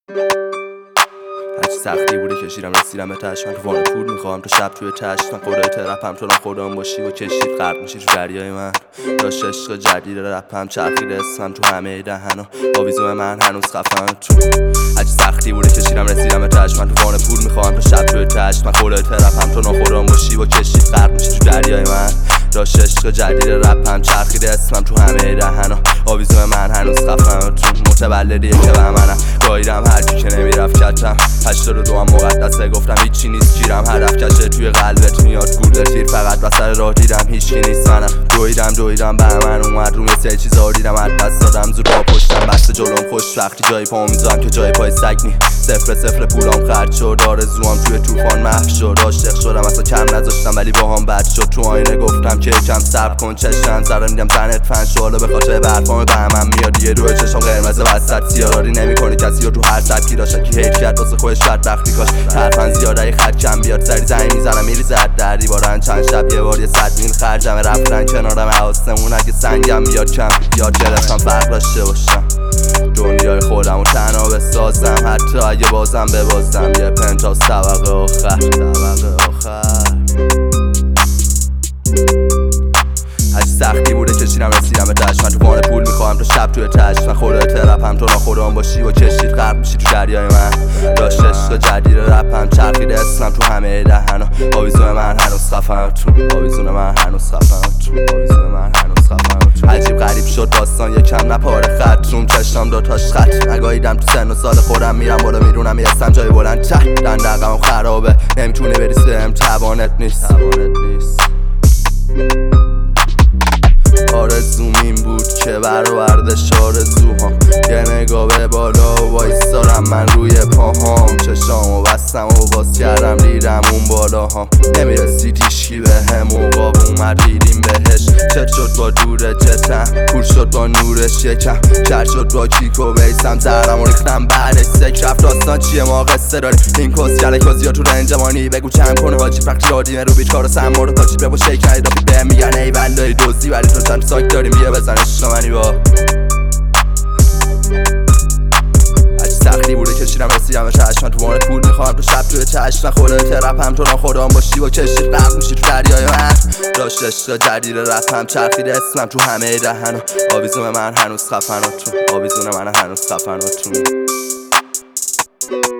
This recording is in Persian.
هرچی سختی بوده کشیدم رسیدم به تش. من تو وان پول میخوام تو شب توی تشت. من خدای ترپم تو خودم باشی و کشید غرق میشی تو دریای من. داشت عشق جدید رپم چرخید اسمم تو همه دهنا. آویزون من هنوز خفم تو. هرچی سختی بوده کشیدم رسیدم به تش. من تو وان پول میخوام تو شب توی تشت. من خدای ترپم تو خودم باشی و کشید غرق میشی تو دریای من. داشت عشق جدید رپم چرخید اسمم تو همه دهنا. آویزون من هنوز خفم تو. متولدیه که به منم گاییدم هرکی که نمیرفت کتم. 82 هم مقدسه گفتم هیچی نیست گیرم. هدف کشه توی قلبت میاد گورده تیر. فقط وسط راه دیدم هیچکی نیست منم. دویدم به من اومد روم سه چیزا دیدم. از دست دادم زود با پشتم بسته جلوم خوش وقتی جای پا میذارم که جای پای سگ نی. صفر پولام خرج شد آرزوام توی طوفان محو شد. عاشق شدم اصلا کم نذاشتم ولی باهام بد شد. تو آینه گفتم که یکم صبر کن چشم زدم دیدم زنت فن شد. حالا به خاطر برفام بهمن میاد یه روی چشم قرمز وسط سیاراری نمی‌کنی کسی رو تو هر سبکی داشت کی هیچ کرد واسه خودش شد وقتی کاش طرفن زیاده خط کم بیاد سری زنگ میزنم میریزد در دیوارن چند شب یه بار یه 100 میل خرجم رفتن کنارم آسمون اگه سنگم بیاد کم یاد گرفتم فرق داشته باشم دنیای خودم و تنها بسازم حتی اگه بازم ببازم یه پنتاس طبقه آخر. هرچی سختی بوده کشیدم رسیدم به تش. من تو وان پول میخوام تو شب توی تشت. من خدای ترپم تو خودم باشی و کشید غرق میشی تو دریای من. داشت عشق جدید رپم چرخید اسمم تو همه دهنا. آویزون من هنوز خفم تو. آویزون من هنوز خفم تو. آویزون من هنوز خفم تو. عجیب غریب شد داستان یکم نپاره خط روم چشم دوتاش خط. نگاهیدم تو سن و سال خودم میرم بالا میدونم میرسم جای بلند ته. دندقم خرابه نمیتونی بریز بهم توانت نیست. آرزوم این بود که برآوردش آرزوهام یه نگاه به بالا و وایستارم من روی پاهام. چشامو بستم و باز کردم دیدم اون بالاهام. نمیرسید هیچکی بهم عقاب اومد دیدیم بهش. چت شد با دوره چتم کور شد با نورش یکم. کرد شد با کیک و بیسم زهرم و ریختم بعدش سک رفت. داستان چیه ما قصه داریم این کس کله کزیا تو رنجمانی. بگو چند کنه واجی وقتی رادیمه رو بیچ کارو سمار و پاچید ببو شیک ندید رافی بهم میگن ای بلایی دوزی ولی تو چند ساک داریم بیا بزن عشق منی با. هرچی سختی بوده کشیدم رسیدم به تش. من تو وان پول میخوام تو شب توی تشت. من خدای ترپم تو خودم باشی و کشید غرق میشی تو دریای من. داشت عشق جدید رپم چرخید اسمم تو همه دهنا. آویزون من هنوز خفن و تو. آویزون من هنوز خفن و تو.